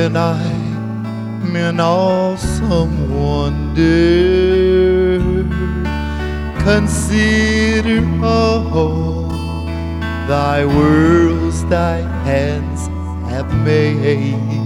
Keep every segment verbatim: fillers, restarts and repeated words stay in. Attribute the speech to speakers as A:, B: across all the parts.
A: when I'm in awesome wonder, consider all thy worlds thy hands have made.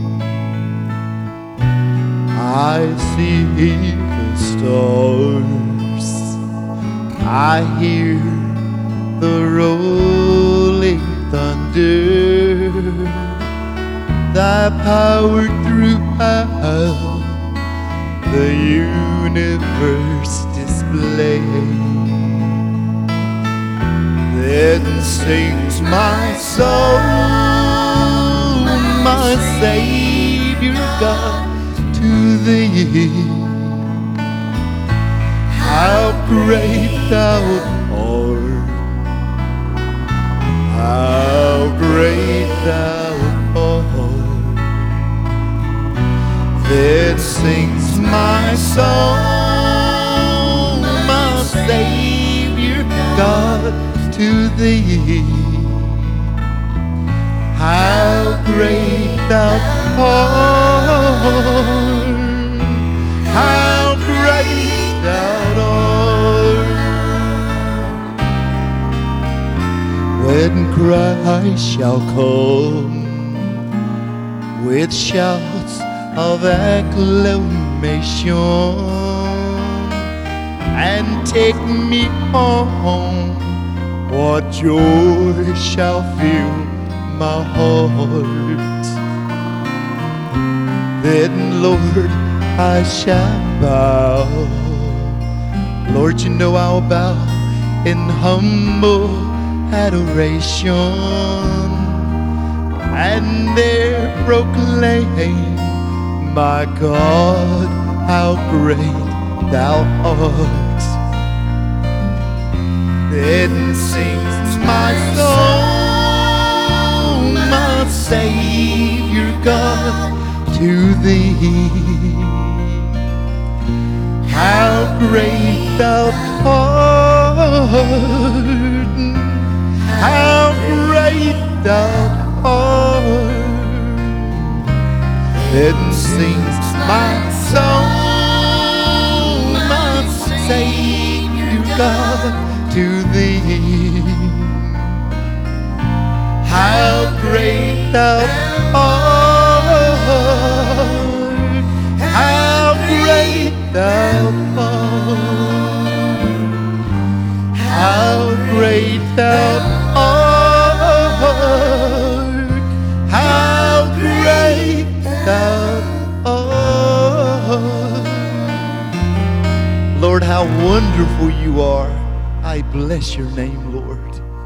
A: I see the stars, I hear the rolling thunder, thy power throughout the universe display. Then sings my soul, my Savior God, to thee. How great thou art, how great thou art. Then sings my soul, my Savior God, to thee. How great thou art, how great thou art. When Christ shall come with shouts of acclamation and take me home, what joy shall fill my heart. Then, Lord, I shall bow. Lord, you know I'll bow in humble adoration and there proclaim, my God, how great thou art. Then sings my soul, my Savior God, to thee. How great thou art, how great thou art. Then sings my soul, my Savior God, to thee. How great thou art, how great thou art, how great thou art, how great thou art. Lord, how wonderful you are. I bless your name, Lord.